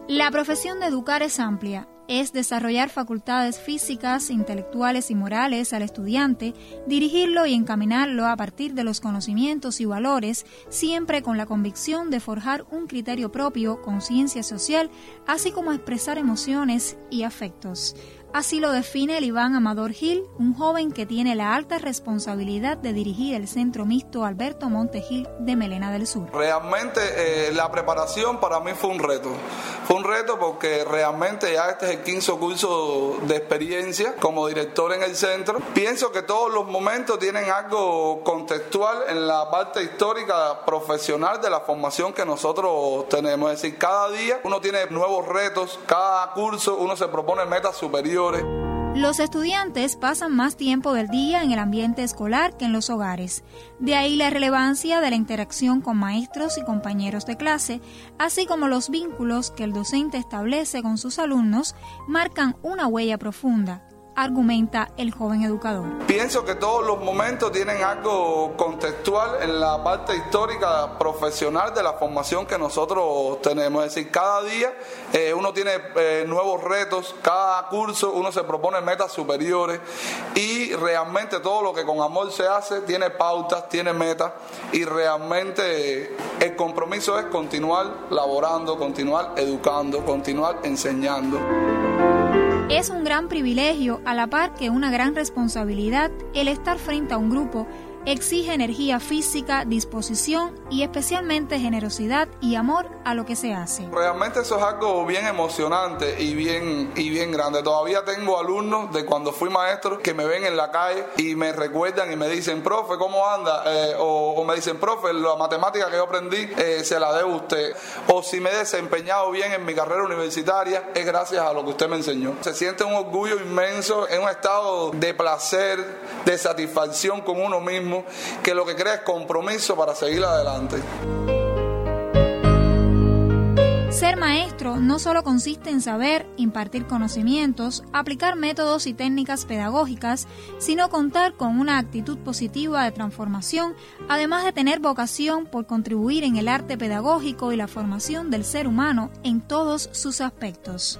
La profesión de educar es amplia. Es desarrollar facultades físicas, intelectuales y morales al estudiante, dirigirlo y encaminarlo a partir de los conocimientos y valores, siempre con la convicción de forjar un criterio propio, conciencia social, así como expresar emociones y afectos. Así lo define el Iván Amador Gil, un joven que tiene la alta responsabilidad de dirigir el Centro Mixto Alberto Monte Gil de Melena del Sur. Realmente la preparación para mí fue un reto. Fue un reto porque realmente ya este es el 15º curso de experiencia como director en el centro. Pienso que todos los momentos tienen algo contextual en la parte histórica profesional de la formación que nosotros tenemos. Es decir, cada día uno tiene nuevos retos, cada curso uno se propone metas superiores. Los estudiantes pasan más tiempo del día en el ambiente escolar que en los hogares. De ahí la relevancia de la interacción con maestros y compañeros de clase, así como los vínculos que el docente establece con sus alumnos, marcan una huella profunda, argumenta el joven educador. Pienso que todos los momentos tienen algo contextual en la parte histórica profesional de la formación que nosotros tenemos. Es decir, cada día uno tiene nuevos retos, cada curso uno se propone metas superiores y realmente todo lo que con amor se hace tiene pautas, tiene metas y realmente el compromiso es continuar laborando, continuar educando, continuar enseñando. Es un gran privilegio, a la par que una gran responsabilidad, el estar frente a un grupo exige energía física, disposición y especialmente generosidad y amor a lo que se hace. Realmente eso es algo bien emocionante y bien grande. Todavía tengo alumnos de cuando fui maestro que me ven en la calle y me recuerdan y me dicen, profe, ¿cómo anda? O me dicen, profe, la matemática que yo aprendí se la debo a usted. O si me he desempeñado bien en mi carrera universitaria es gracias a lo que usted me enseñó. Se siente un orgullo inmenso, en un estado de placer, de satisfacción con uno mismo, que lo que crea es compromiso para seguir adelante. Ser maestro no solo consiste en saber, impartir conocimientos, aplicar métodos y técnicas pedagógicas, sino contar con una actitud positiva de transformación, además de tener vocación por contribuir en el arte pedagógico y la formación del ser humano en todos sus aspectos.